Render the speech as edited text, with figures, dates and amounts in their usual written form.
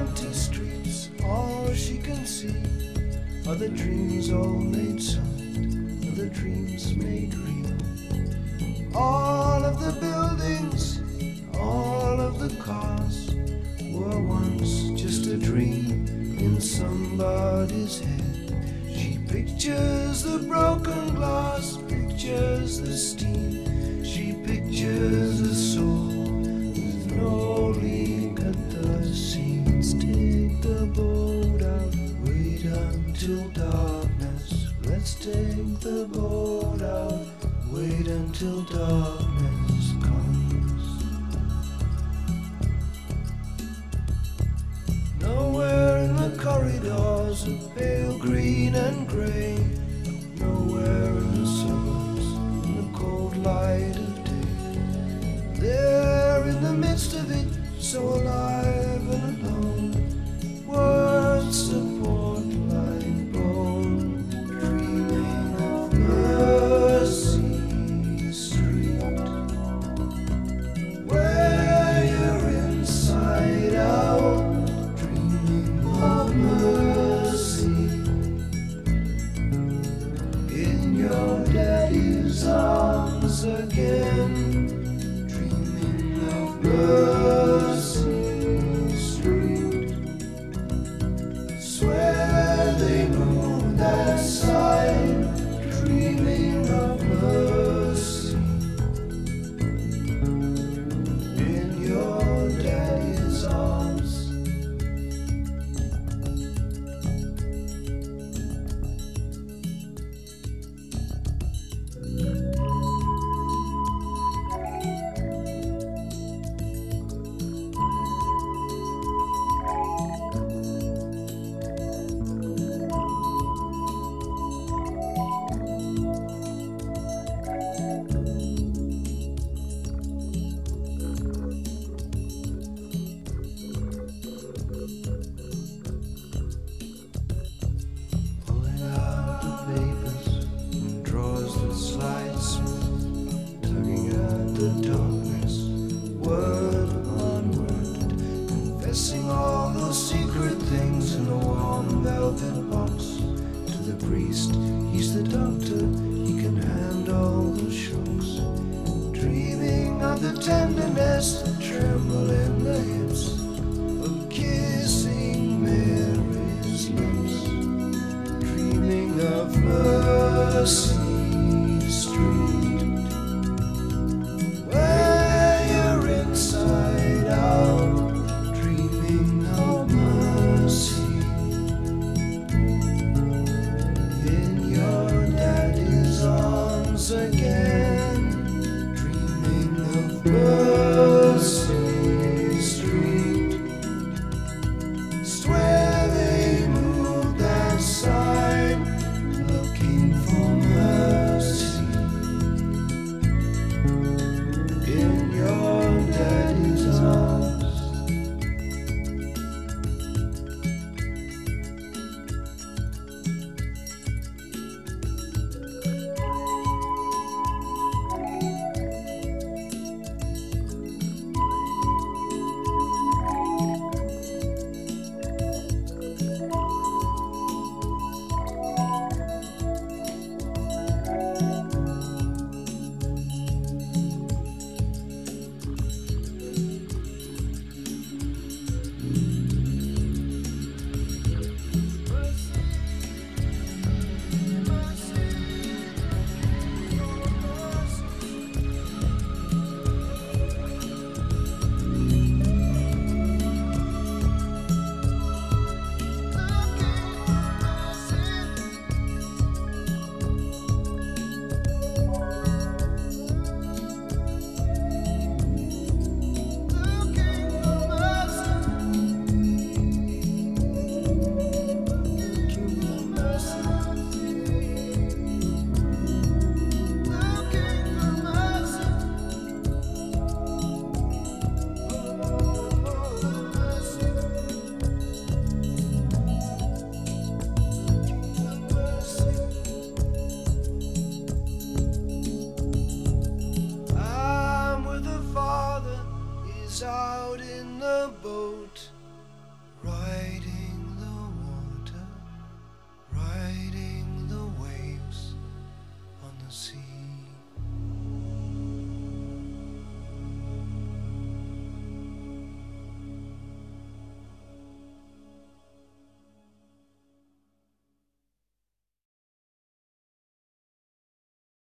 empty streets, all she can see are the dreams all made solid, are the dreams made real. All of the buildings, all of the cars were once just a dream in somebody's head. She pictures the broken glass, pictures the steam. She pictures a soul with no leak at the seams. Take the boat out, wait until darkness. Let's take the boat out, wait until darkness comes. Nowhere in the corridors of pale green and grey, nowhere in the suburbs in the cold light of day. There in the midst of it, so alive and alone, words support like bone, dreaming of Mercy Street, where you're inside out, dreaming of mercy, in your daddy's arms again, dreaming of Mercy Street. Swear they moved that side, dreaming of mercy, in your daddy's arms. Pulling out the papers and drawers that slide smooth, tugging at the darkness, word on word, confessing all those secret things in a warm velvet box. To the priest, he's the doctor, he can handle the shocks, dreaming of the tenderness that tremble in the hips.